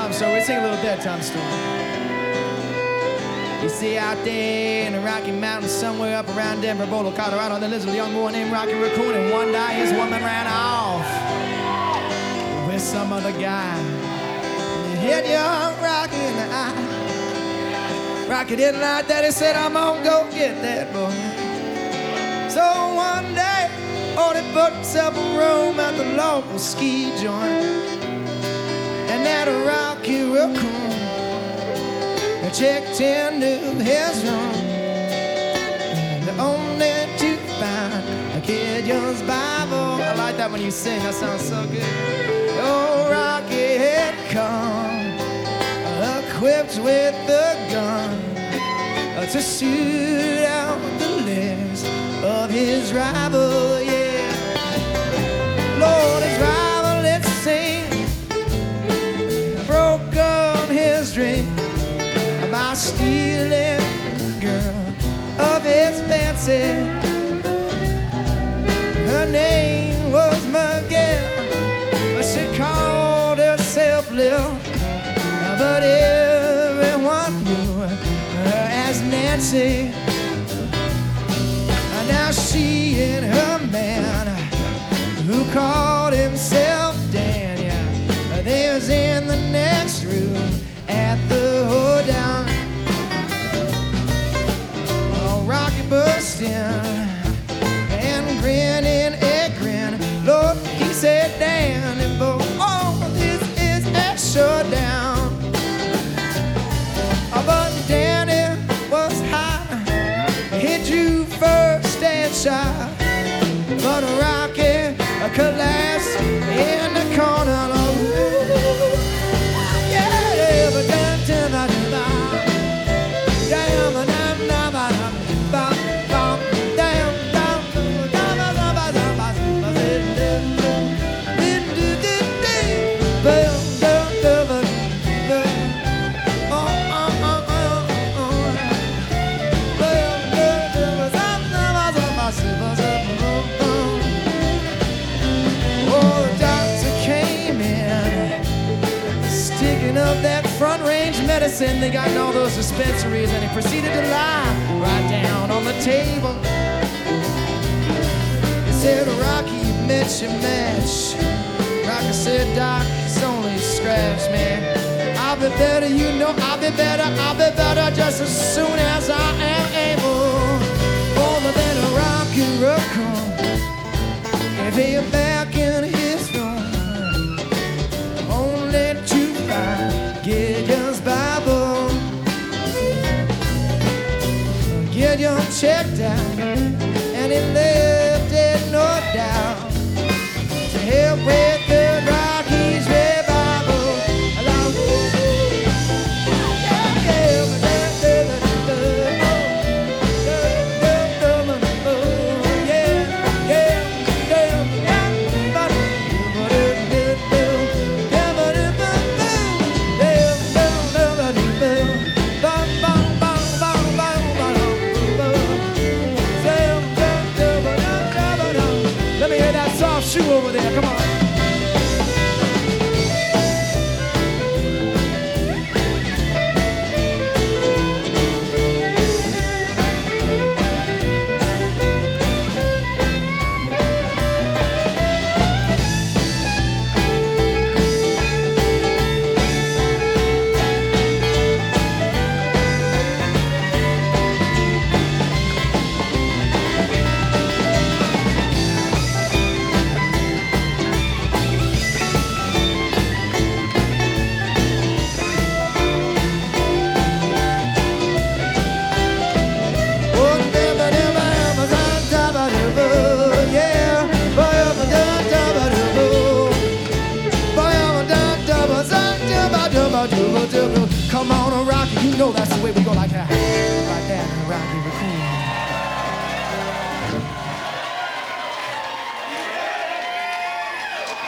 bedtime story. We sing a little bedtime story. You see, out there in the Rocky Mountains, somewhere up around Denver, Boulder, Colorado, there lives a young boy named Rocky Raccoon, and one day his woman ran off with some other guy. And he hit young Rocky in the eye. Rocky didn't like that. He said, I'm gonna go get that boy. So one day, he booked himself a room at the local ski joint. And that Rocky Raccoon checked into his room, and only to find a Kid Young's Bible. I like that when you sing, that sounds so good. Oh, Rocky had come, equipped with a gun, to shoot out the legs of his rival, yeah. Lord, his rival, it seemed, broke up his dream by stealing the girl of his fancy. Her name was Miguel, but she called herself Lil. But everyone knew her as Nancy. And now she and her man, who called himself Dan, yeah, they was in the next room at the hoedown. Oh, Rocky burst in and grinning a grin. Lord, he said, Dan, and this is a showdown. But Danny was high, he drew first and shot. But Rocky collapsed in the corner. Of that front range medicine they got in all those dispensaries, and he proceeded to lie right down on the table. He said, Rocky, you met your match. Rocky said, Doc, it's only a scratch, man. I'll be better, you know, I'll be better just as soon as I am able. Oh, but then a Rocky Raccoon, if he back in his room, only to Kid Young's Bible. Kid Young checked out, and he left it no doubt to help with the Rockies revival. Shoe over there, come on. Come on, Rocky, you know that's the way we